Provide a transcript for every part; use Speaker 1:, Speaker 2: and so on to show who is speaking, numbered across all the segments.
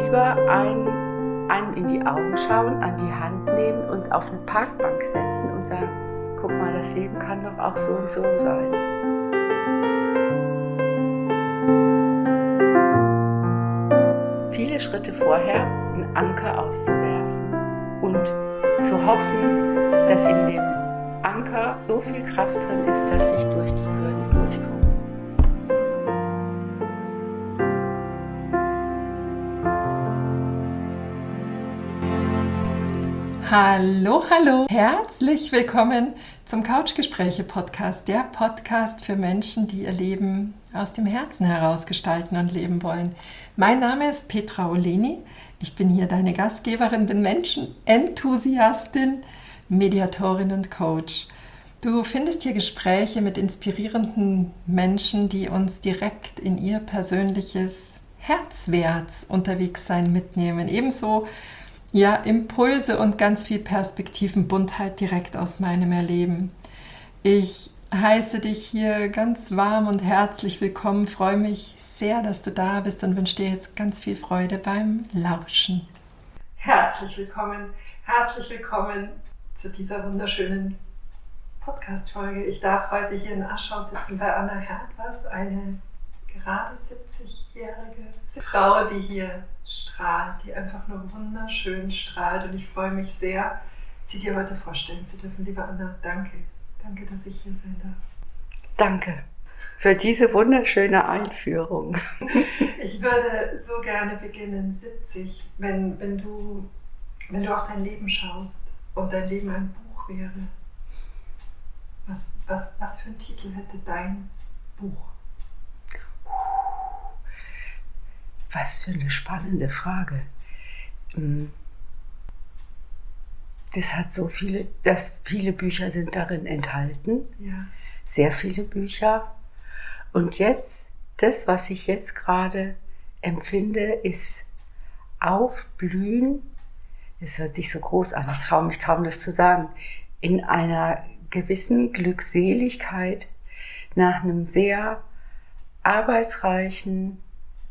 Speaker 1: lieber einem in die Augen schauen, an die Hand nehmen, uns auf eine Parkbank setzen und sagen, guck mal, das Leben kann doch auch so und so sein. Viele Schritte vorher einen Anker auszuwerfen und zu hoffen, dass in dem Anker so viel Kraft drin ist, dass ich durch die Hürden durchkomme.
Speaker 2: Hallo, hallo! Herzlich willkommen zum Couchgespräche-Podcast, der Podcast für Menschen, die ihr Leben aus dem Herzen heraus gestalten und leben wollen. Mein Name ist Petra Oleni, ich bin hier deine Gastgeberin, bin Menschenenthusiastin, Mediatorin und Coach. Du findest hier Gespräche mit inspirierenden Menschen, die uns direkt in ihr persönliches Herzwärts unterwegs sein mitnehmen. Ebenso Impulse und ganz viel Perspektivenbuntheit direkt aus meinem Erleben. Ich heiße dich hier ganz warm und herzlich willkommen, freue mich sehr, dass du da bist und wünsche dir jetzt ganz viel Freude beim Lauschen.
Speaker 3: Herzlich willkommen zu dieser wunderschönen Podcast-Folge. Ich darf heute hier in Aschau sitzen bei Anna Hertwas, eine gerade 70-jährige Frau, die hier strahlt, die einfach nur wunderschön strahlt, und ich freue mich sehr, sie dir heute vorstellen zu dürfen. Liebe Anna, danke, dass ich hier sein darf.
Speaker 1: Danke für diese wunderschöne Einführung.
Speaker 3: Ich würde so gerne beginnen, 70, wenn du auf dein Leben schaust und dein Leben ein Buch wäre. Was für einen Titel hätte dein Buch?
Speaker 1: Was für eine spannende Frage. Viele Bücher sind darin enthalten.
Speaker 3: Ja.
Speaker 1: Sehr viele Bücher. Und jetzt, das, was ich jetzt gerade empfinde, ist Aufblühen. Es hört sich so groß an, ich traue mich kaum, das zu sagen. In einer gewissen Glückseligkeit nach einem sehr arbeitsreichen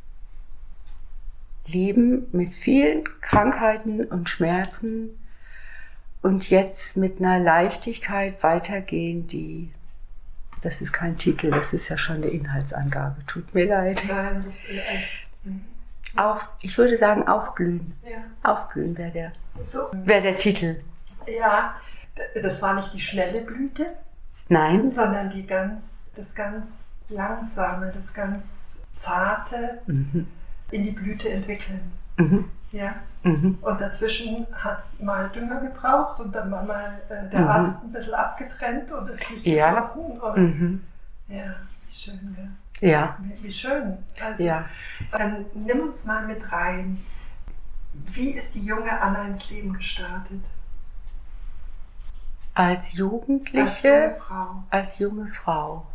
Speaker 1: Leben mit vielen Krankheiten und Schmerzen und jetzt mit einer Leichtigkeit weitergehen, das ist kein Titel, das ist ja schon eine Inhaltsangabe, tut mir leid.
Speaker 3: Nein, das ist echt.
Speaker 1: Ich würde sagen Aufblühen.
Speaker 3: Ja.
Speaker 1: Aufblühen wäre der Titel.
Speaker 3: Ja, das war nicht die schnelle Blüte,
Speaker 1: nein,
Speaker 3: sondern das ganz langsame, das ganz zarte, in die Blüte entwickeln. Ja? Und dazwischen hat es mal Dünger gebraucht und dann war mal der Ast ein bisschen abgetrennt und ist nicht geflossen. Und ja, wie schön, ja.
Speaker 1: Ja.
Speaker 3: Wie schön. Also,
Speaker 1: ja.
Speaker 3: Dann nimm uns mal mit rein. Wie ist die junge Anna ins Leben gestartet?
Speaker 1: Als Jugendliche,
Speaker 3: als junge Frau.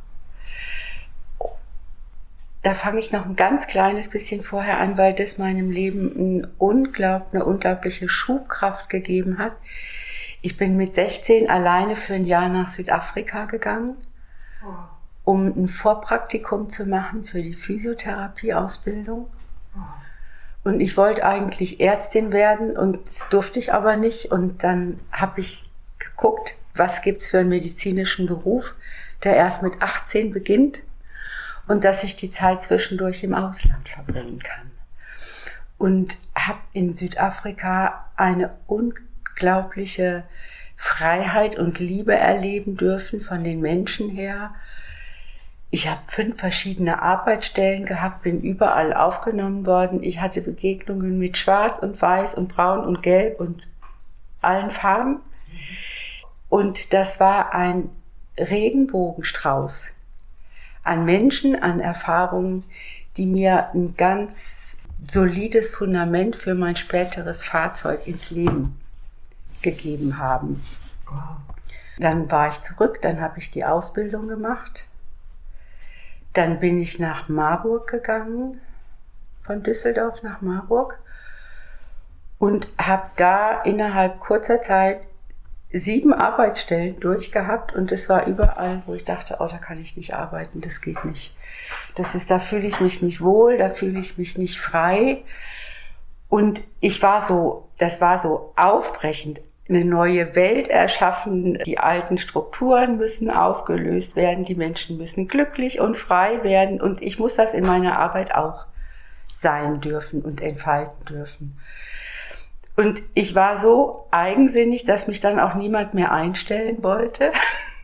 Speaker 1: Da fange ich noch ein ganz kleines bisschen vorher an, weil das meinem Leben eine unglaubliche Schubkraft gegeben hat. Ich bin mit 16 alleine für ein Jahr nach Südafrika gegangen, um ein Vorpraktikum zu machen für die Physiotherapieausbildung. Und ich wollte eigentlich Ärztin werden und das durfte ich aber nicht. Und dann habe ich geguckt, was gibt's für einen medizinischen Beruf, der erst mit 18 beginnt. Und dass ich die Zeit zwischendurch im Ausland verbringen kann. Und habe in Südafrika eine unglaubliche Freiheit und Liebe erleben dürfen von den Menschen her. Ich habe 5 verschiedene Arbeitsstellen gehabt, bin überall aufgenommen worden. Ich hatte Begegnungen mit Schwarz und Weiß und Braun und Gelb und allen Farben. Und das war ein Regenbogenstrauß an Menschen, an Erfahrungen, die mir ein ganz solides Fundament für mein späteres Fahrzeug ins Leben gegeben haben. Dann war ich zurück, dann habe ich die Ausbildung gemacht. Dann bin ich nach Marburg gegangen, von Düsseldorf nach Marburg, und habe da innerhalb kurzer Zeit 7 Arbeitsstellen durchgehabt, und es war überall, wo ich dachte, da kann ich nicht arbeiten, das geht nicht. Da fühle ich mich nicht wohl, da fühle ich mich nicht frei. Und das war so aufbrechend, eine neue Welt erschaffen, die alten Strukturen müssen aufgelöst werden, die Menschen müssen glücklich und frei werden und ich muss das in meiner Arbeit auch sein dürfen und entfalten dürfen. Und ich war so eigensinnig, dass mich dann auch niemand mehr einstellen wollte.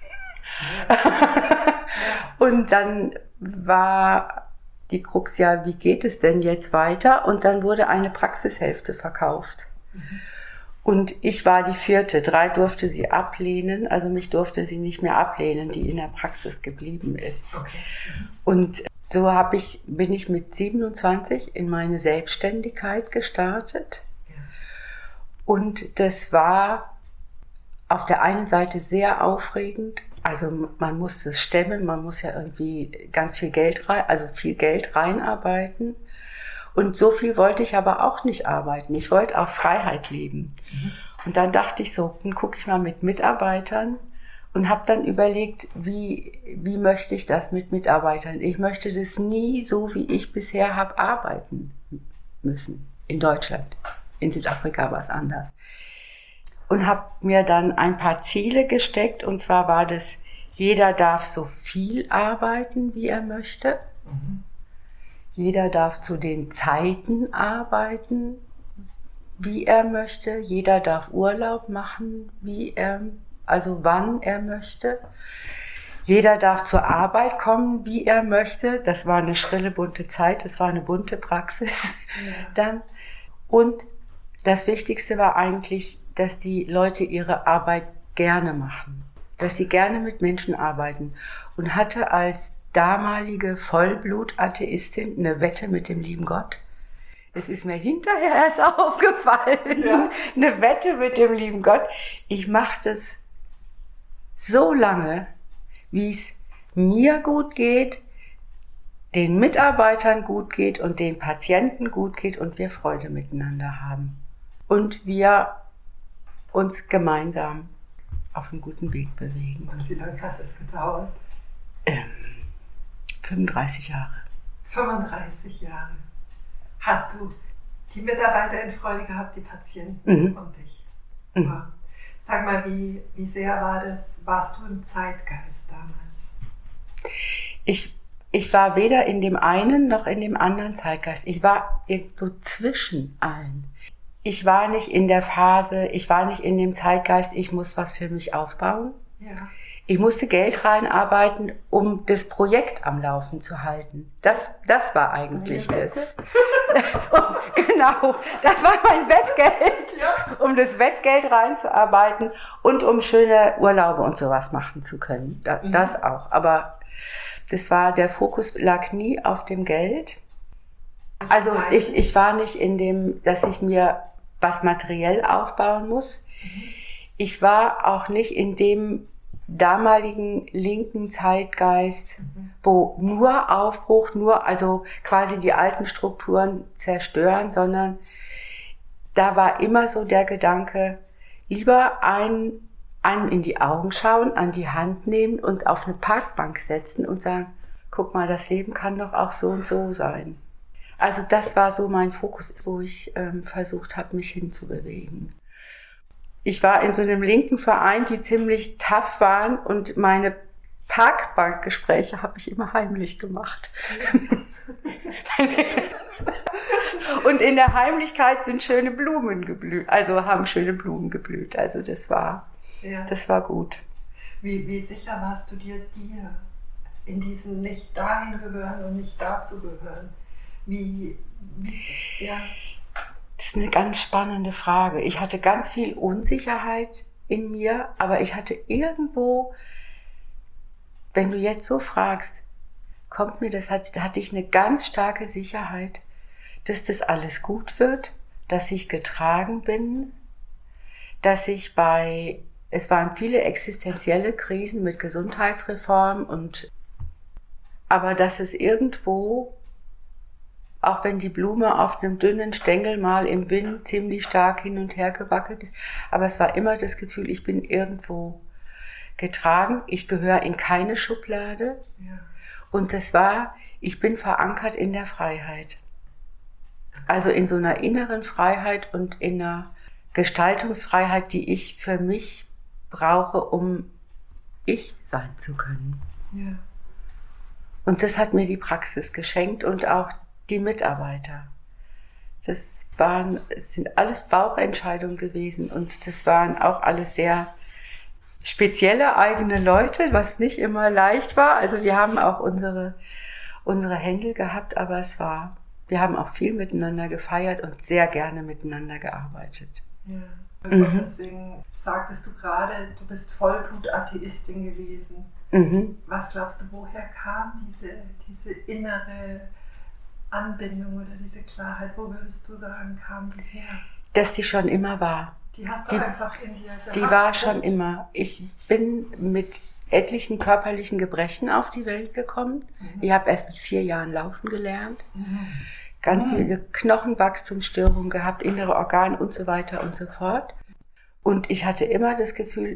Speaker 1: Und dann war die Krux, ja, wie geht es denn jetzt weiter? Und dann wurde eine Praxishälfte verkauft. Und ich war die 4. 3 durfte sie ablehnen, also mich durfte sie nicht mehr ablehnen, die in der Praxis geblieben ist. Okay. Und so bin ich mit 27 in meine Selbstständigkeit gestartet. Ja. Und das war auf der einen Seite sehr aufregend. Also man muss das stemmen, man muss ja irgendwie ganz viel Geld reinarbeiten. Und so viel wollte ich aber auch nicht arbeiten. Ich wollte auch Freiheit leben. Und dann dachte ich so, dann gucke ich mal mit Mitarbeitern und habe dann überlegt, wie möchte ich das mit Mitarbeitern? Ich möchte das nie so, wie ich bisher habe, arbeiten müssen. In Deutschland. In Südafrika war es anders. Und habe mir dann ein paar Ziele gesteckt. Und zwar war das, jeder darf so viel arbeiten, wie er möchte. Jeder darf zu den Zeiten arbeiten, wie er möchte. Jeder darf Urlaub machen, wann er möchte. Jeder darf zur Arbeit kommen, wie er möchte. Das war eine schrille, bunte Zeit. Das war eine bunte Praxis dann. Und das Wichtigste war eigentlich, dass die Leute ihre Arbeit gerne machen. Dass sie gerne mit Menschen arbeiten. Und hatte als damalige Vollblut-Atheistin eine Wette mit dem lieben Gott. Es ist mir hinterher erst aufgefallen. Ja. Eine Wette mit dem lieben Gott. Ich mache das so lange, wie es mir gut geht, den Mitarbeitern gut geht und den Patienten gut geht und wir Freude miteinander haben. Und wir uns gemeinsam auf einen guten Weg bewegen.
Speaker 3: Und wie lange hat es gedauert?
Speaker 1: 35 Jahre.
Speaker 3: 35 Jahre. Hast du die Mitarbeiter in Freude gehabt, die Patienten und dich? Wow. Sag mal, wie sehr warst du im Zeitgeist damals?
Speaker 1: Ich war weder in dem einen noch in dem anderen Zeitgeist. Ich war so zwischen allen. Ich war nicht in der Phase, ich war nicht in dem Zeitgeist, ich muss was für mich aufbauen. Ja. Ich musste Geld reinarbeiten, um das Projekt am Laufen zu halten. Das war eigentlich das. Genau, das war mein Wettgeld, um das Wettgeld reinzuarbeiten und um schöne Urlaube und sowas machen zu können. Das auch. Aber der Fokus lag nie auf dem Geld. Also ich war nicht in dem, dass ich mir was materiell aufbauen muss. Ich war auch nicht in dem damaligen linken Zeitgeist, wo nur Aufbruch, also quasi die alten Strukturen zerstören, sondern da war immer so der Gedanke, lieber einem in die Augen schauen, an die Hand nehmen, uns auf eine Parkbank setzen und sagen, guck mal, das Leben kann doch auch so und so sein. Also das war so mein Fokus, wo ich versucht habe, mich hinzubewegen. Ich war in so einem linken Verein, die ziemlich tough waren und meine Parkbankgespräche habe ich immer heimlich gemacht. Und in der Heimlichkeit sind schöne Blumen geblüht, haben schöne Blumen geblüht. Also das war gut.
Speaker 3: Wie sicher warst du dir in diesem nicht dahin gehören und nicht dazu gehören?
Speaker 1: Das ist eine ganz spannende Frage. Ich hatte ganz viel Unsicherheit in mir, aber ich hatte irgendwo, wenn du jetzt so fragst, hatte ich eine ganz starke Sicherheit, dass das alles gut wird, dass ich getragen bin, dass es waren viele existenzielle Krisen mit Gesundheitsreform aber dass es irgendwo, auch wenn die Blume auf einem dünnen Stängel mal im Wind ziemlich stark hin und her gewackelt ist, aber es war immer das Gefühl, ich bin irgendwo getragen, ich gehöre in keine Schublade. Ja. Und ich bin verankert in der Freiheit. Also in so einer inneren Freiheit und in einer Gestaltungsfreiheit, die ich für mich brauche, um ich sein zu können.
Speaker 3: Ja.
Speaker 1: Und das hat mir die Praxis geschenkt und auch die Mitarbeiter. Es sind alles Bauchentscheidungen gewesen und das waren auch alles sehr spezielle eigene Leute, was nicht immer leicht war. Also wir haben auch unsere Händel gehabt, aber wir haben auch viel miteinander gefeiert und sehr gerne miteinander gearbeitet.
Speaker 3: Ja. Und deswegen sagtest du gerade, du bist Vollblut-Atheistin gewesen. Was glaubst du, woher kam diese innere Anbindung oder diese Klarheit? Wo würdest du sagen, kam die her?
Speaker 1: Dass die schon immer war.
Speaker 3: Die hast du einfach in dir gehabt?
Speaker 1: Die war schon immer. Ich bin mit etlichen körperlichen Gebrechen auf die Welt gekommen. Ich habe erst mit 4 Jahren laufen gelernt. Ganz viele Knochenwachstumsstörungen gehabt, innere Organe und so weiter und so fort. Und ich hatte immer das Gefühl,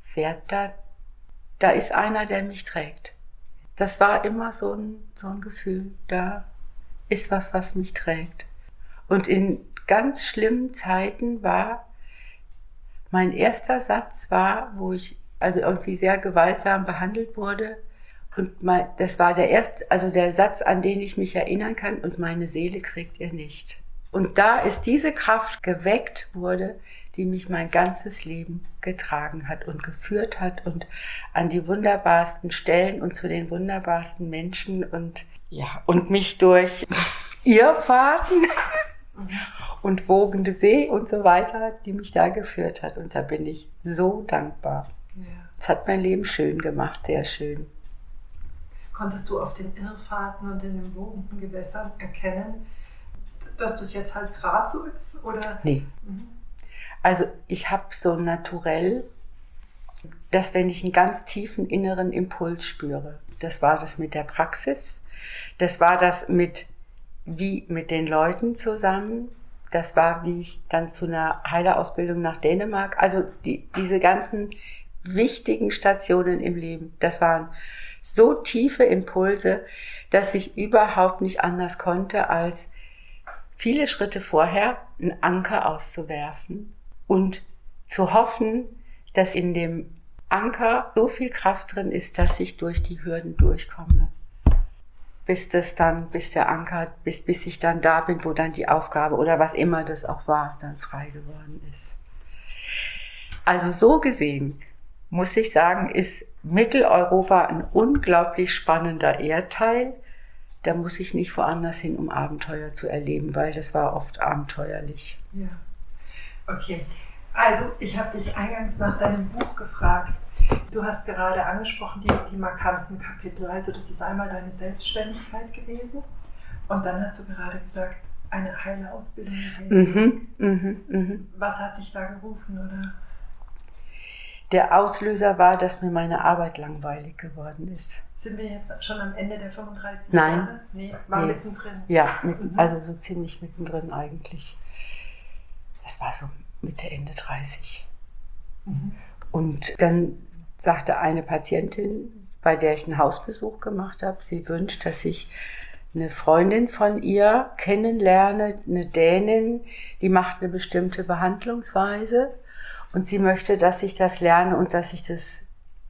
Speaker 1: da ist einer, der mich trägt. Das war immer so ein Gefühl, da ist was mich trägt. Und in ganz schlimmen Zeiten mein erster Satz wo ich also irgendwie sehr gewaltsam behandelt wurde. Und das war der Satz, an den ich mich erinnern kann, und meine Seele kriegt ihr nicht. Und da ist diese Kraft geweckt wurde, die mich mein ganzes Leben getragen hat und geführt hat und an die wunderbarsten Stellen und zu den wunderbarsten Menschen und mich durch Irrfahrten und wogende See und so weiter, die mich da geführt hat. Und da bin ich so dankbar.
Speaker 3: Ja.
Speaker 1: Es hat mein Leben schön gemacht, sehr schön.
Speaker 3: Konntest du auf den Irrfahrten und in den wogenden Gewässern erkennen, dass das jetzt halt gerade so ist? Oder?
Speaker 1: Nee. Also ich habe so naturell, dass wenn ich einen ganz tiefen inneren Impuls spüre, das war das mit der Praxis, das war das mit den Leuten zusammen, das war, wie ich dann zu einer Heilerausbildung nach Dänemark, also diese ganzen wichtigen Stationen im Leben, das waren so tiefe Impulse, dass ich überhaupt nicht anders konnte, als viele Schritte vorher einen Anker auszuwerfen und zu hoffen, dass in dem Anker so viel Kraft drin ist, dass ich durch die Hürden durchkomme. Bis ich dann da bin, wo dann die Aufgabe oder was immer das auch war, dann frei geworden ist. Also so gesehen, muss ich sagen, ist Mitteleuropa ein unglaublich spannender Erdteil. Da muss ich nicht woanders hin, um Abenteuer zu erleben, weil das war oft abenteuerlich.
Speaker 3: Ja, okay. Also ich habe dich eingangs nach deinem Buch gefragt. Du hast gerade angesprochen die markanten Kapitel. Also das ist einmal deine Selbstständigkeit gewesen und dann hast du gerade gesagt, eine Heilerausbildung. Was hat dich da gerufen, oder?
Speaker 1: Der Auslöser war, dass mir meine Arbeit langweilig geworden ist.
Speaker 3: Sind wir jetzt schon am Ende der 35
Speaker 1: Nein.
Speaker 3: Jahre? Nee, war mittendrin.
Speaker 1: Ja, also so ziemlich mittendrin eigentlich. Das war so Mitte, Ende 30. Und dann sagte eine Patientin, bei der ich einen Hausbesuch gemacht habe, sie wünscht, dass ich eine Freundin von ihr kennenlerne, eine Dänin, die macht eine bestimmte Behandlungsweise. Und sie möchte, dass ich das lerne und dass ich das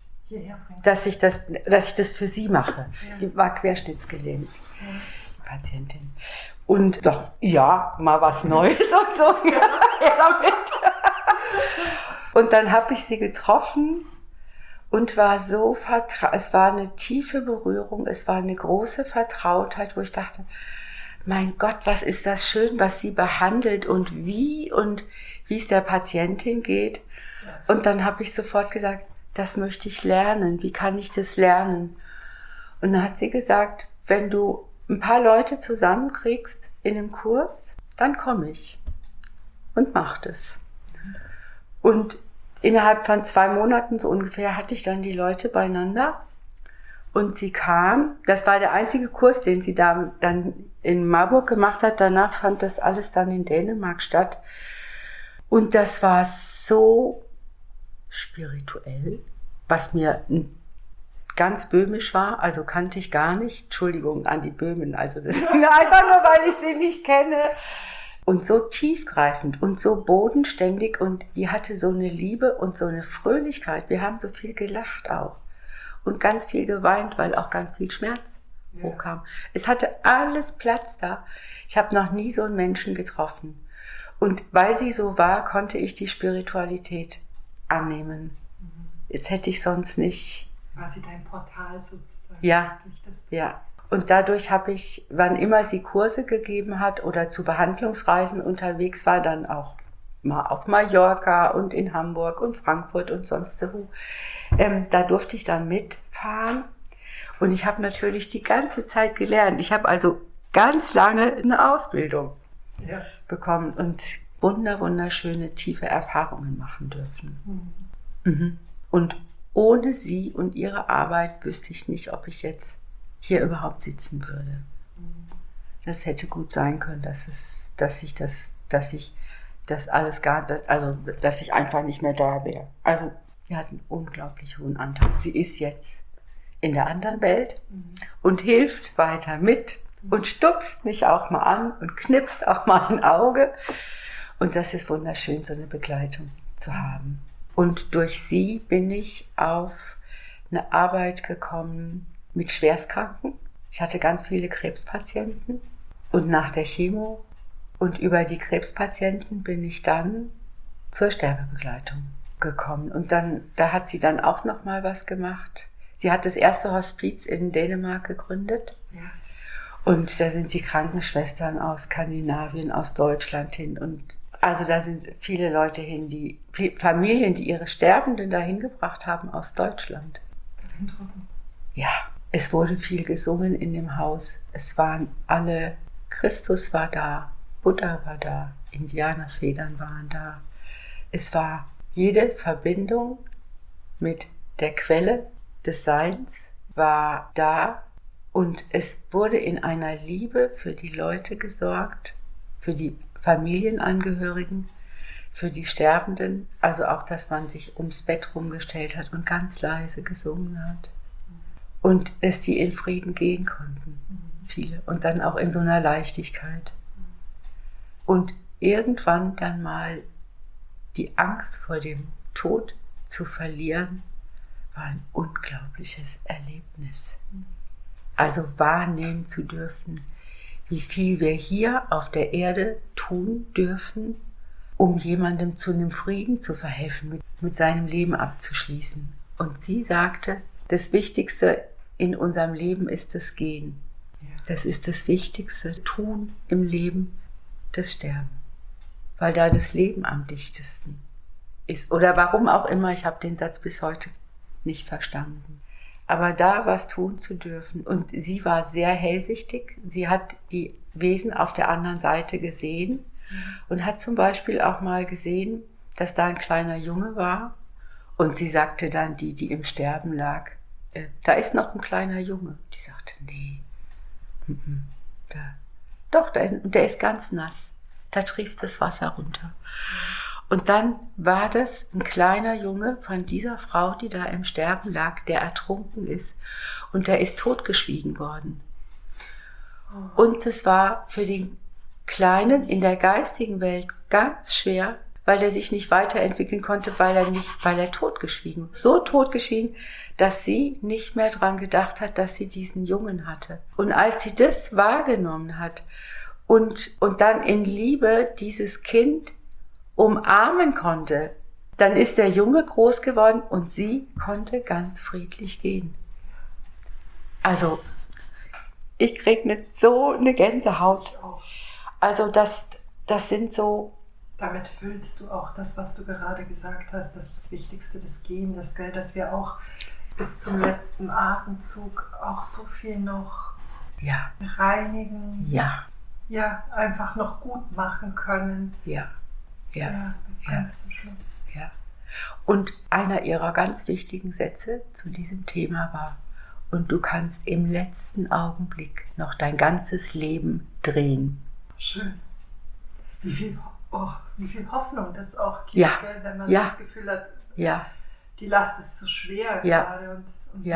Speaker 1: für sie mache. Ja. Die war querschnittsgelähmt, die Patientin. Und doch, ja, mal was Neues und so. Ja, damit. Und dann habe ich sie getroffen und war so es war eine tiefe Berührung, es war eine große Vertrautheit, wo ich dachte, mein Gott, was ist das schön, was sie behandelt und wie es der Patientin geht. Und dann habe ich sofort gesagt, das möchte ich lernen. Wie kann ich das lernen? Und dann hat sie gesagt, wenn du ein paar Leute zusammenkriegst in einem Kurs, dann komme ich und mach das. Und innerhalb von 2 Monaten so ungefähr hatte ich dann die Leute beieinander. Und sie kam, das war der einzige Kurs, den sie da dann in Marburg gemacht hat. Danach fand das alles dann in Dänemark statt. Und das war so spirituell, was mir ganz böhmisch war, also kannte ich gar nicht. Entschuldigung an die Böhmen, also das einfach nur, weil ich sie nicht kenne. Und so tiefgreifend und so bodenständig und die hatte so eine Liebe und so eine Fröhlichkeit. Wir haben so viel gelacht auch und ganz viel geweint, weil auch ganz viel Schmerz hochkam. Es hatte alles Platz da. Ich habe noch nie so einen Menschen getroffen. Und weil sie so war, konnte ich die Spiritualität annehmen. Jetzt hätte ich sonst nicht.
Speaker 3: War sie dein Portal sozusagen?
Speaker 1: Ja, ja. Und dadurch habe ich, wann immer sie Kurse gegeben hat oder zu Behandlungsreisen unterwegs war, dann auch mal auf Mallorca und in Hamburg und Frankfurt und sonst wo, da durfte ich dann mitfahren. Und ich habe natürlich die ganze Zeit gelernt. Ich habe also ganz lange eine Ausbildung bekommen und wunderschöne, tiefe Erfahrungen machen dürfen. Mhm. Und ohne sie und ihre Arbeit wüsste ich nicht, ob ich jetzt hier überhaupt sitzen würde. Das hätte gut sein können, dass ich das alles dass ich einfach nicht mehr da wäre. Also, sie hat einen unglaublich hohen Anteil. Sie ist jetzt in der anderen Welt und hilft weiter mit und stupst mich auch mal an und knipst auch mal ein Auge. Und das ist wunderschön, so eine Begleitung zu haben. Und durch sie bin ich auf eine Arbeit gekommen mit Schwerstkranken. Ich hatte ganz viele Krebspatienten und nach der Chemo und über die Krebspatienten bin ich dann zur Sterbebegleitung gekommen. Und dann, da hat sie dann auch noch mal was gemacht. Sie hat das erste Hospiz in Dänemark gegründet. Ja. Und da sind die Krankenschwestern aus Skandinavien, aus Deutschland hin. Und also da sind viele Leute hin, Familien, die ihre Sterbenden dahin gebracht haben aus Deutschland. Ja, es wurde viel gesungen in dem Haus. Es waren alle, Christus war da, Buddha war da, Indianerfedern waren da. Es war jede Verbindung mit der Quelle des Seins war da und es wurde in einer Liebe für die Leute gesorgt, für die Familienangehörigen, für die Sterbenden, also auch, dass man sich ums Bett rumgestellt hat und ganz leise gesungen hat und dass die in Frieden gehen konnten, viele, und dann auch in so einer Leichtigkeit. Und irgendwann dann mal die Angst vor dem Tod zu verlieren, war ein unglaubliches Erlebnis. Also wahrnehmen zu dürfen, wie viel wir hier auf der Erde tun dürfen, um jemandem zu einem Frieden zu verhelfen, mit seinem Leben abzuschließen. Und sie sagte, das Wichtigste in unserem Leben ist das Gehen. Das ist das Wichtigste, Tun im Leben, das Sterben. Weil da das Leben am dichtesten ist. Oder warum auch immer, ich habe den Satz bis heute nicht verstanden. Aber da was tun zu dürfen. Und sie war sehr hellsichtig. Sie hat die Wesen auf der anderen Seite gesehen und hat zum Beispiel auch mal gesehen, dass da ein kleiner Junge war. Und sie sagte dann, die im Sterben lag, da ist noch ein kleiner Junge. Die sagte, nee, der ist ganz nass. Da trieft das Wasser runter. Und dann war das ein kleiner Junge von dieser Frau, die da im Sterben lag, der ertrunken ist. Und der ist totgeschwiegen worden. Und es war für den Kleinen in der geistigen Welt ganz schwer, weil er sich nicht weiterentwickeln konnte, weil er totgeschwiegen, so totgeschwiegen, dass sie nicht mehr dran gedacht hat, dass sie diesen Jungen hatte. Und als sie das wahrgenommen hat und dann in Liebe dieses Kind umarmen konnte, dann ist der Junge groß geworden und sie konnte ganz friedlich gehen. Also, ich kriege so eine Gänsehaut. Also, das sind so...
Speaker 3: Damit fühlst du auch das, was du gerade gesagt hast, dass das Wichtigste das Gehen, das Geld, dass wir auch bis zum letzten Atemzug auch so viel noch reinigen. Ja, einfach noch gut machen können.
Speaker 1: Ja,
Speaker 3: ganz zum Schluss.
Speaker 1: Ja. Und einer ihrer ganz wichtigen Sätze zu diesem Thema war, und du kannst im letzten Augenblick noch dein ganzes Leben drehen.
Speaker 3: Schön. Wie viel Hoffnung das auch gibt, gell, wenn man das Gefühl hat, die Last ist zu schwer gerade. Und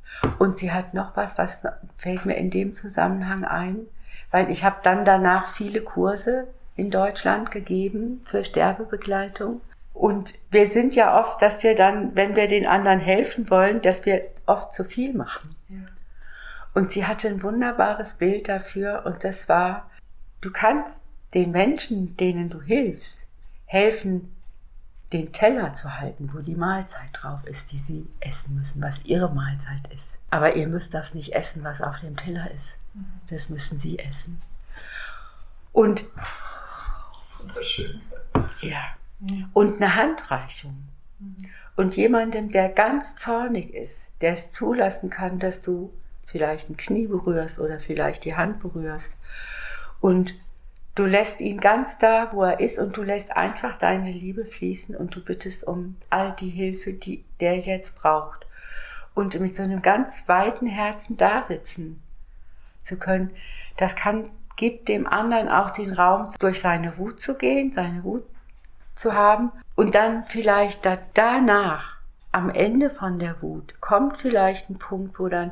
Speaker 1: Und sie hat noch was fällt mir in dem Zusammenhang ein, weil ich habe dann danach viele Kurse in Deutschland gegeben für Sterbebegleitung. Und wir sind ja oft, dass wir dann, wenn wir den anderen helfen wollen, dass wir oft zu viel machen. Ja. Und sie hatte ein wunderbares Bild dafür und das war, du kannst den Menschen, denen du hilfst, helfen, den Teller zu halten, wo die Mahlzeit drauf ist, die sie essen müssen, was ihre Mahlzeit ist. Aber ihr müsst das nicht essen, was auf dem Teller ist. Das müssen sie essen. Und
Speaker 3: wunderschön.
Speaker 1: Ja. Und eine Handreichung. Und jemandem, der ganz zornig ist, der es zulassen kann, dass du vielleicht ein Knie berührst oder vielleicht die Hand berührst. Und du lässt ihn ganz da, wo er ist und du lässt einfach deine Liebe fließen und du bittest um all die Hilfe, die der jetzt braucht. Und mit so einem ganz weiten Herzen da sitzen zu können, gibt dem anderen auch den Raum, durch seine Wut zu gehen, seine Wut zu haben und dann vielleicht danach, am Ende von der Wut, kommt vielleicht ein Punkt, wo dann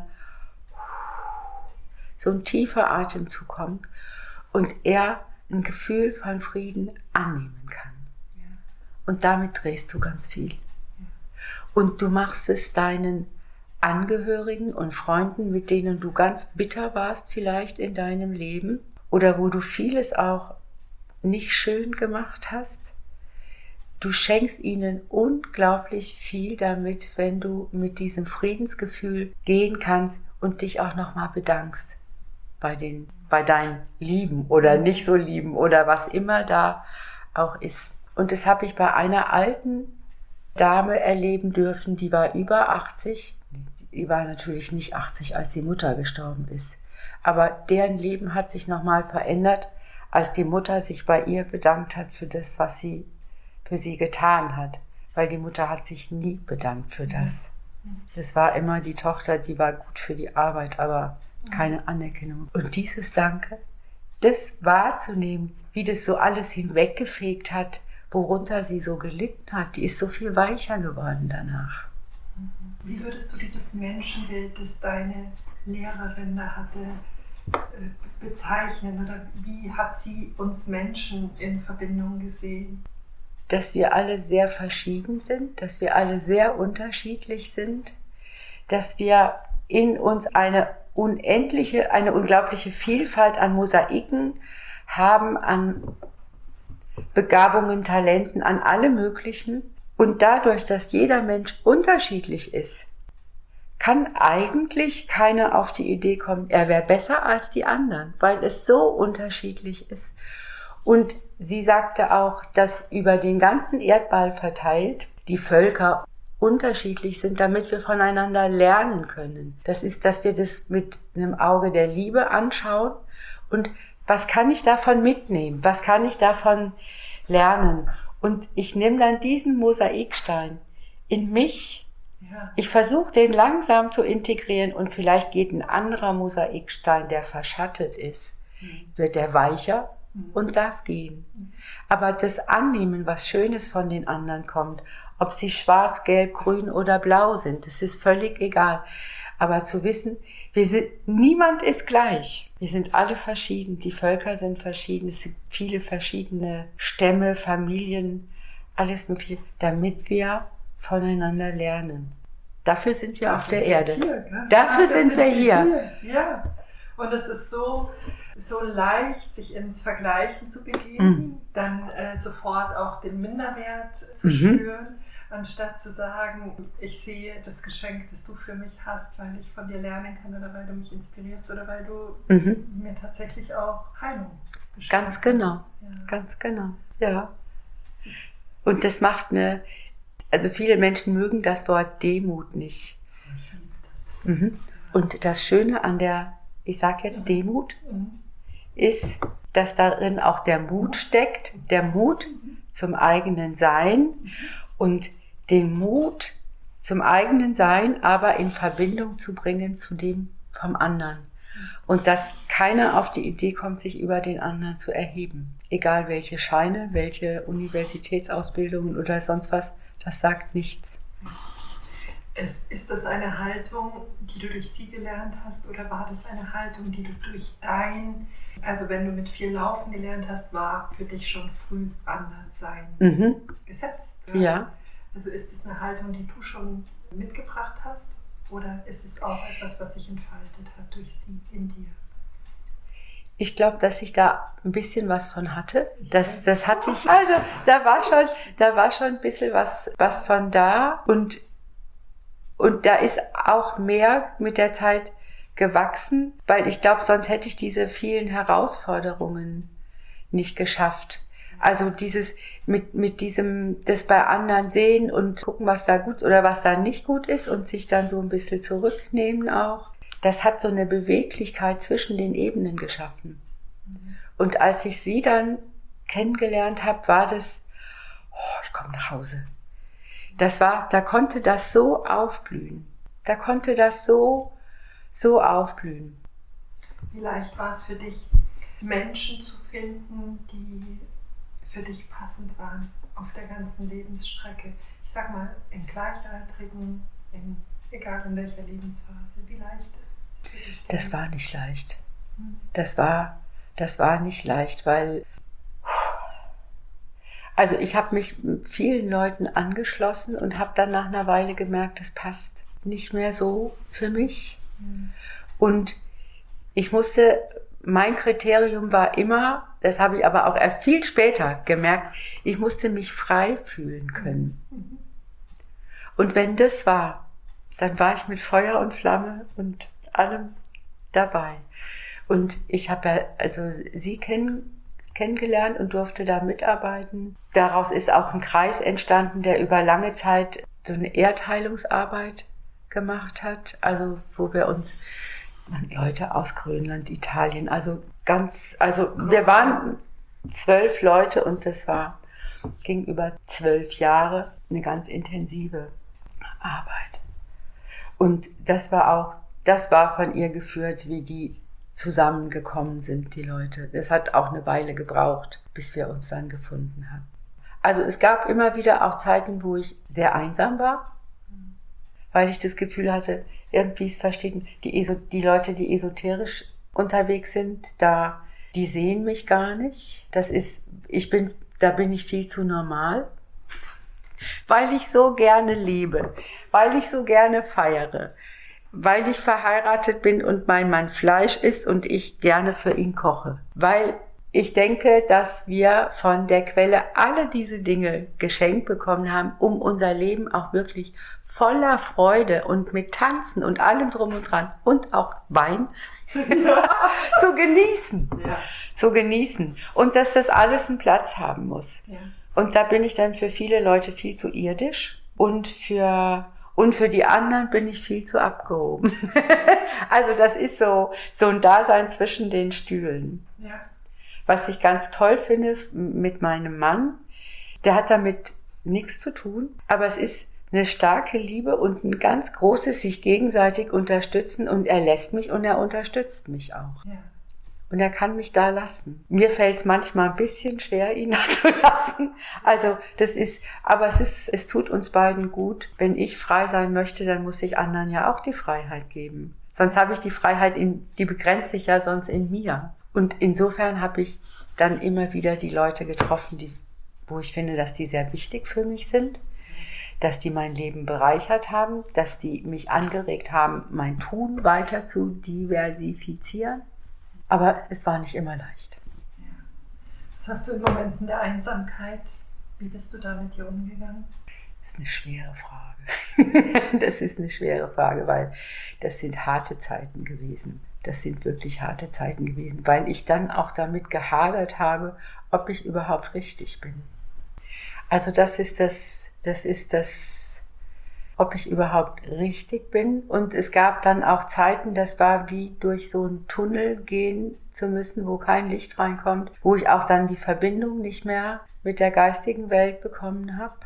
Speaker 1: so ein tiefer Atemzug kommt und er ein Gefühl von Frieden annehmen kann. Ja. Und damit drehst du ganz viel. Ja. Und du machst es deinen Angehörigen und Freunden, mit denen du ganz bitter warst vielleicht in deinem Leben oder wo du vieles auch nicht schön gemacht hast. Du schenkst ihnen unglaublich viel damit, wenn du mit diesem Friedensgefühl gehen kannst und dich auch nochmal bedankst bei deinen Lieben oder nicht so Lieben oder was immer da auch ist. Und das habe ich bei einer alten Dame erleben dürfen, die war über 80. Die war natürlich nicht 80, als die Mutter gestorben ist. Aber deren Leben hat sich nochmal verändert, als die Mutter sich bei ihr bedankt hat für das, was sie für sie getan hat. Weil die Mutter hat sich nie bedankt für das. Das war immer die Tochter, die war gut für die Arbeit, aber keine Anerkennung. Und dieses Danke, das wahrzunehmen, wie das so alles hinweggefegt hat, worunter sie so gelitten hat, die ist so viel weicher geworden danach.
Speaker 3: Wie würdest du dieses Menschenbild, das deine Lehrerin da hatte, bezeichnen? Oder wie hat sie uns Menschen in Verbindung gesehen?
Speaker 1: Dass wir alle sehr verschieden sind, dass wir alle sehr unterschiedlich sind, dass wir in uns eine unglaubliche Vielfalt an Mosaiken haben, an Begabungen, Talenten, an alle möglichen. Und dadurch, dass jeder Mensch unterschiedlich ist, kann eigentlich keiner auf die Idee kommen, er wäre besser als die anderen, weil es so unterschiedlich ist. Und sie sagte auch, dass über den ganzen Erdball verteilt die Völker unterschiedlich sind, damit wir voneinander lernen können. Das ist, dass wir das mit einem Auge der Liebe anschauen und was kann ich davon mitnehmen? Was kann ich davon lernen? Und ich nehme dann diesen Mosaikstein in mich. Ja. Ich versuche den langsam zu integrieren und vielleicht geht ein anderer Mosaikstein, der verschattet ist, wird der weicher und darf gehen. Aber das Annehmen, was Schönes von den anderen kommt, ob sie schwarz, gelb, grün oder blau sind, das ist völlig egal. Aber zu wissen, niemand ist gleich. Wir sind alle verschieden, die Völker sind verschieden, es gibt viele verschiedene Stämme, Familien, alles Mögliche, damit wir voneinander lernen. Dafür sind wir auf der Erde. Dafür sind wir hier.
Speaker 3: Ja, und es ist so leicht, sich ins Vergleichen zu begeben, dann sofort auch den Minderwert zu spüren, anstatt zu sagen, ich sehe das Geschenk, das du für mich hast, weil ich von dir lernen kann oder weil du mich inspirierst oder weil du mir tatsächlich auch Heilung beschenkst.
Speaker 1: Ganz genau, ganz genau, ja. Und das macht also viele Menschen mögen das Wort Demut nicht.
Speaker 3: Ich liebe das.
Speaker 1: Und das Schöne an ich sag jetzt Demut, ist, dass darin auch der Mut steckt, der Mut zum eigenen Sein und den Mut zum eigenen Sein, aber in Verbindung zu bringen zu dem vom anderen. Und dass keiner auf die Idee kommt, sich über den anderen zu erheben. Egal welche Scheine, welche Universitätsausbildungen oder sonst was, das sagt nichts.
Speaker 3: Ist das eine Haltung, die du durch sie gelernt hast, oder war das eine Haltung, die du durch also wenn du mit viel Laufen gelernt hast, war für dich schon früh Anderssein gesetzt?
Speaker 1: Ja.
Speaker 3: Also ist es eine Haltung, die du schon mitgebracht hast, oder ist es auch etwas, was sich entfaltet hat durch sie in dir?
Speaker 1: Ich glaube, dass ich da ein bisschen was von hatte. Das hatte ich. Also da war schon ein bisschen was von da, und da ist auch mehr mit der Zeit gewachsen, weil ich glaube, sonst hätte ich diese vielen Herausforderungen nicht geschafft. Also dieses mit diesem, das bei anderen sehen und gucken, was da gut oder was da nicht gut ist, und sich dann so ein bisschen zurücknehmen auch. Das hat so eine Beweglichkeit zwischen den Ebenen geschaffen. Und als ich sie dann kennengelernt habe, war das, ich komme nach Hause. Da konnte das so aufblühen. Da konnte das so aufblühen.
Speaker 3: Wie leicht war es für dich, Menschen zu finden, die für dich passend waren auf der ganzen Lebensstrecke? Ich sag mal, in Gleichaltrigen, egal in welcher Lebensphase. Wie leicht ist es für dich?
Speaker 1: Das war nicht leicht. Das war nicht leicht, weil also ich habe mich vielen Leuten angeschlossen und habe dann nach einer Weile gemerkt, das passt nicht mehr so für mich. Und mein Kriterium war immer, das habe ich aber auch erst viel später gemerkt, ich musste mich frei fühlen können. Und wenn das war, dann war ich mit Feuer und Flamme und allem dabei. Und ich habe ja also sie kennengelernt und durfte da mitarbeiten. Daraus ist auch ein Kreis entstanden, der über lange Zeit so eine Erdheilungsarbeit gemacht hat. Also wo wir uns Leute aus Grönland, Italien, wir waren 12 Leute, und ging über 12 Jahre eine ganz intensive Arbeit. Und das war von ihr geführt, wie die zusammengekommen sind, die Leute. Das hat auch eine Weile gebraucht, bis wir uns dann gefunden haben. Also es gab immer wieder auch Zeiten, wo ich sehr einsam war, weil ich das Gefühl hatte, irgendwie es verstehen die Leute, die esoterisch unterwegs sind, die sehen mich gar nicht. Da bin ich viel zu normal, weil ich so gerne lebe, weil ich so gerne feiere, weil ich verheiratet bin und mein Mann Fleisch isst und ich gerne für ihn koche. Weil ich denke, dass wir von der Quelle alle diese Dinge geschenkt bekommen haben, um unser Leben auch wirklich voller Freude und mit Tanzen und allem drum und dran und auch Wein zu genießen. Ja. Zu genießen. Und dass das alles einen Platz haben muss. Ja. Und da bin ich dann für viele Leute viel zu irdisch, und für die anderen bin ich viel zu abgehoben. Also das ist so ein Dasein zwischen den Stühlen. Ja. Was ich ganz toll finde mit meinem Mann, der hat damit nichts zu tun, aber es ist eine starke Liebe und ein ganz großes sich gegenseitig unterstützen, und er lässt mich und er unterstützt mich auch. Ja. Und er kann mich da lassen. Mir fällt es manchmal ein bisschen schwer, ihn da zu lassen. Also aber es tut uns beiden gut. Wenn ich frei sein möchte, dann muss ich anderen ja auch die Freiheit geben. Sonst habe ich die Freiheit, die begrenzt sich ja sonst in mir. Und insofern habe ich dann immer wieder die Leute getroffen, wo ich finde, dass die sehr wichtig für mich sind, dass die mein Leben bereichert haben, dass die mich angeregt haben, mein Tun weiter zu diversifizieren. Aber es war nicht immer leicht.
Speaker 3: Ja. Was hast du in Momenten der Einsamkeit? Wie bist du da mit dir umgegangen?
Speaker 1: Das ist eine schwere Frage. Das ist eine schwere Frage, weil das sind harte Zeiten gewesen. Das sind wirklich harte Zeiten gewesen, weil ich dann auch damit gehadert habe, ob ich überhaupt richtig bin. Also das ist das, ob ich überhaupt richtig bin. Und es gab dann auch Zeiten, das war wie durch so einen Tunnel gehen zu müssen, wo kein Licht reinkommt, wo ich auch dann die Verbindung nicht mehr mit der geistigen Welt bekommen habe.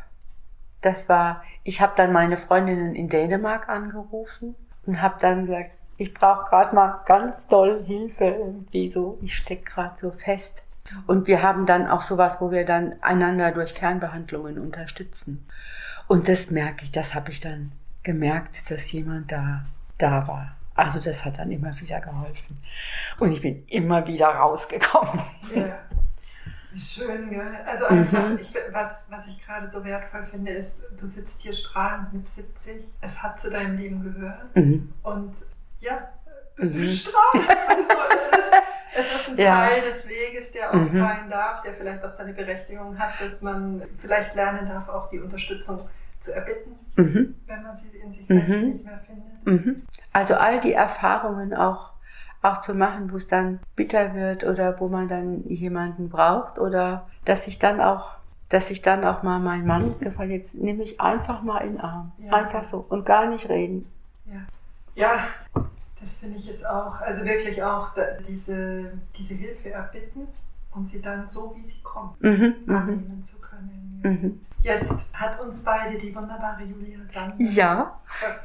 Speaker 1: Ich habe dann meine Freundinnen in Dänemark angerufen und habe dann gesagt, ich brauche gerade mal ganz doll Hilfe, irgendwie so, ich stecke gerade so fest. Und wir haben dann auch sowas, wo wir dann einander durch Fernbehandlungen unterstützen. Und das merke ich, das habe ich dann gemerkt, dass jemand da war. Also das hat dann immer wieder geholfen. Und ich bin immer wieder rausgekommen.
Speaker 3: Ja, wie schön, gell? Also einfach, was ich gerade so wertvoll finde, ist, du sitzt hier strahlend mit 70. Es hat zu deinem Leben gehört. Und ja, du strahlst. Also es ist ein Teil des Weges, der auch sein darf, der vielleicht auch seine Berechtigung hat, dass man vielleicht lernen darf, auch die Unterstützung zu erbitten, wenn man sie in sich selbst nicht mehr findet.
Speaker 1: Also all die Erfahrungen auch zu machen, wo es dann bitter wird oder wo man dann jemanden braucht oder dass ich dann auch mal meinen Mann gefallen, jetzt nehme ich einfach mal in den Arm. Ja. Einfach so und gar nicht reden.
Speaker 3: Ja, das finde ich ist auch, also wirklich auch diese Hilfe erbitten und sie dann so, wie sie kommt, annehmen zu können. Jetzt hat uns beide die wunderbare Julia Sander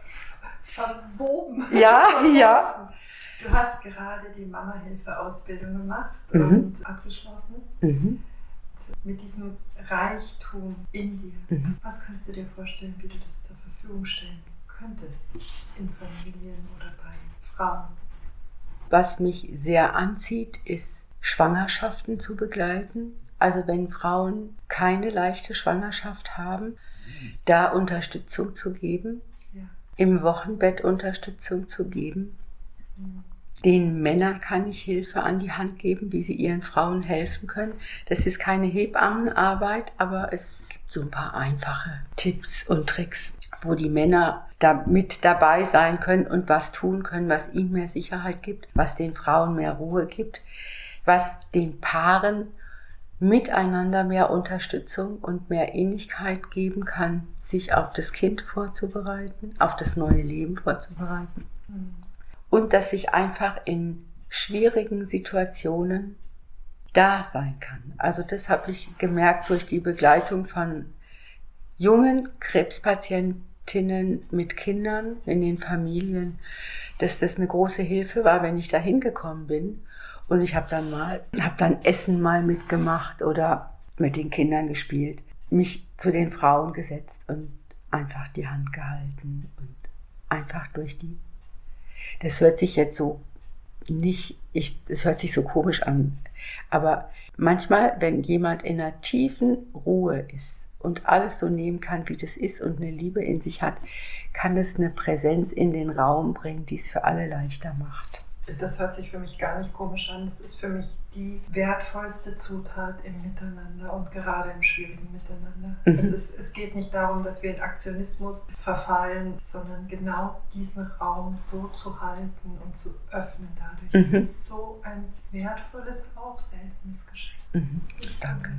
Speaker 3: verwoben.
Speaker 1: Ja.
Speaker 3: Du hast gerade die Mama-Hilfe-Ausbildung gemacht und abgeschlossen. Mit diesem Reichtum in dir. Was kannst du dir vorstellen, wie du das zur Verfügung stellen könntest in Familien oder bei Frauen?
Speaker 1: Was mich sehr anzieht, ist Schwangerschaften zu begleiten. Also wenn Frauen keine leichte Schwangerschaft haben, da Unterstützung zu geben, im Wochenbett Unterstützung zu geben. Den Männern kann ich Hilfe an die Hand geben, wie sie ihren Frauen helfen können. Das ist keine Hebammenarbeit, aber es gibt so ein paar einfache Tipps und Tricks, wo die Männer da mit dabei sein können und was tun können, was ihnen mehr Sicherheit gibt, was den Frauen mehr Ruhe gibt, was den Paaren miteinander mehr Unterstützung und mehr Ähnlichkeit geben kann, sich auf das Kind vorzubereiten, auf das neue Leben vorzubereiten. Und dass ich einfach in schwierigen Situationen da sein kann. Also das habe ich gemerkt durch die Begleitung von jungen Krebspatientinnen mit Kindern in den Familien, dass das eine große Hilfe war, wenn ich da hingekommen bin. Und ich habe dann Essen mal mitgemacht oder mit den Kindern gespielt, mich zu den Frauen gesetzt und einfach die Hand gehalten und einfach durch die. Das hört sich jetzt so es hört sich so komisch an, aber manchmal, wenn jemand in einer tiefen Ruhe ist und alles so nehmen kann, wie das ist und eine Liebe in sich hat, kann es eine Präsenz in den Raum bringen, die es für alle leichter macht.
Speaker 3: Das hört sich für mich gar nicht komisch an. Das ist für mich die wertvollste Zutat im Miteinander und gerade im schwierigen Miteinander. Es geht nicht darum, dass wir in Aktionismus verfallen, sondern genau diesen Raum so zu halten und zu öffnen dadurch. Das ist so ein wertvolles, auch seltenes Geschenk.
Speaker 1: Danke.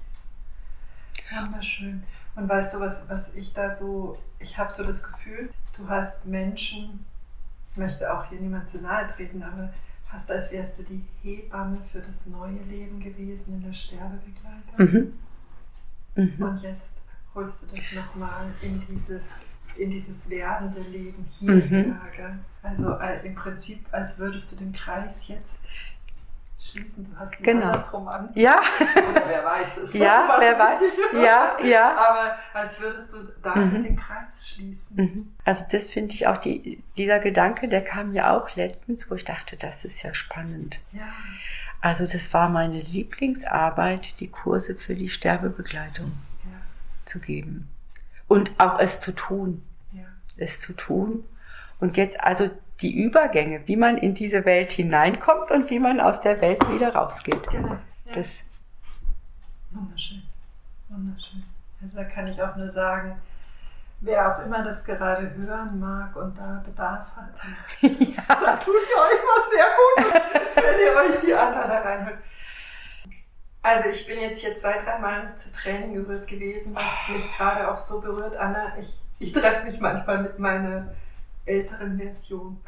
Speaker 3: So wunderschön. Und weißt du, was ich da so, ich habe so das Gefühl, du hast Menschen, ich möchte auch hier niemand zu nahe treten, aber fast als wärst du die Hebamme für das neue Leben gewesen in der Sterbebegleitung. Und jetzt holst du das nochmal in dieses werdende Leben hier. Also im Prinzip, als würdest du den Kreis jetzt schließen. Du hast ihn andersrum an.
Speaker 1: Ja.
Speaker 3: Oder wer weiß es.
Speaker 1: Ja, wer weiß. Ja.
Speaker 3: Aber als würdest du damit den Kreis schließen.
Speaker 1: Also das finde ich auch, dieser Gedanke, der kam ja auch letztens, wo ich dachte, das ist ja spannend.
Speaker 3: Ja.
Speaker 1: Also das war meine Lieblingsarbeit, die Kurse für die Sterbebegleitung zu geben. Und auch es zu tun.
Speaker 3: Ja.
Speaker 1: Es zu tun. Und jetzt also die Übergänge, wie man in diese Welt hineinkommt und wie man aus der Welt wieder rausgeht.
Speaker 3: Genau. Ja.
Speaker 1: Das
Speaker 3: Wunderschön. Wunderschön. Also da kann ich auch nur sagen, wer auch immer das gerade hören mag und da Bedarf hat, dann tut ihr euch was sehr Gutes, wenn ihr euch die anderen da reinholt. Also ich bin jetzt hier 2-3 Mal zu Tränen gerührt gewesen, was mich gerade auch so berührt. Anna, ich treffe mich manchmal mit meiner älteren Version.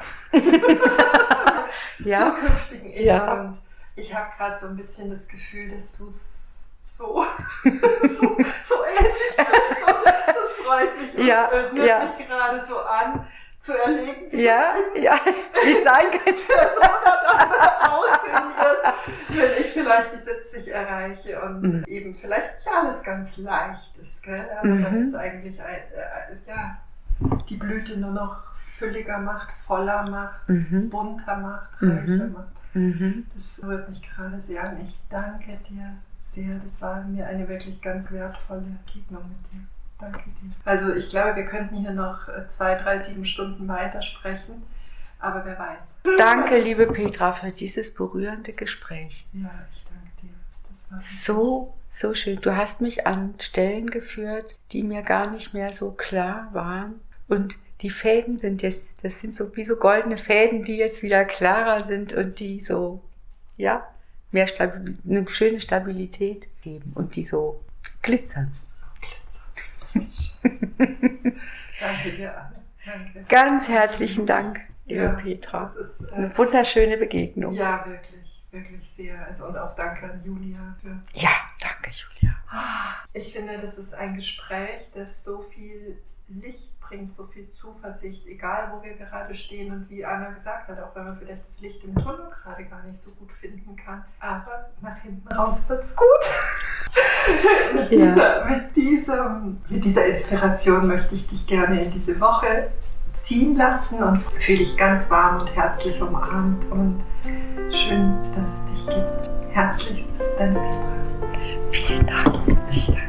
Speaker 3: Zukünftigen Ich.
Speaker 1: Ja.
Speaker 3: Und ich habe gerade so ein bisschen das Gefühl, dass du es so ähnlich bist. Und das freut mich und rührt mich gerade so an, zu erleben, wie
Speaker 1: wie sein kann.
Speaker 3: Person dann aussehen wird, wenn ich vielleicht die 70 erreiche und eben vielleicht nicht alles ganz leicht ist, gell? Aber das ist eigentlich die Blüte nur noch fülliger macht, voller macht, bunter macht, reicher macht. Das rührt mich gerade sehr an. Ich danke dir sehr. Das war mir eine wirklich ganz wertvolle Begegnung mit dir. Danke dir. Also ich glaube, wir könnten hier noch 2, 3, 7 Stunden weitersprechen, aber wer weiß.
Speaker 1: Danke, liebe Petra, für dieses berührende Gespräch.
Speaker 3: Ja, ich danke dir. Das war
Speaker 1: so schön. Du hast mich an Stellen geführt, die mir gar nicht mehr so klar waren. Und die Fäden sind jetzt, das sind so wie so goldene Fäden, die jetzt wieder klarer sind und die so, ja, mehr eine schöne Stabilität geben und die so glitzern.
Speaker 3: Das ist schön. Danke dir, Anne. Danke.
Speaker 1: Ganz herzlichen Dank, liebe
Speaker 3: Ja,
Speaker 1: Petra.
Speaker 3: das ist
Speaker 1: Eine wunderschöne Begegnung.
Speaker 3: ja, wirklich sehr. Also, und auch danke an Julia für.
Speaker 1: Ja, danke, Julia.
Speaker 3: Ich finde, das ist ein Gespräch, das so viel Licht bringt, so viel Zuversicht, egal wo wir gerade stehen und wie Anna gesagt hat, auch wenn man vielleicht das Licht im Tunnel gerade gar nicht so gut finden kann. Aber nach hinten raus wird's gut. Mit dieser Inspiration möchte ich dich gerne in diese Woche ziehen lassen und fühle dich ganz warm und herzlich umarmt und schön, dass es dich gibt. Herzlichst, deine Petra.
Speaker 1: Vielen Dank.
Speaker 3: Ich danke.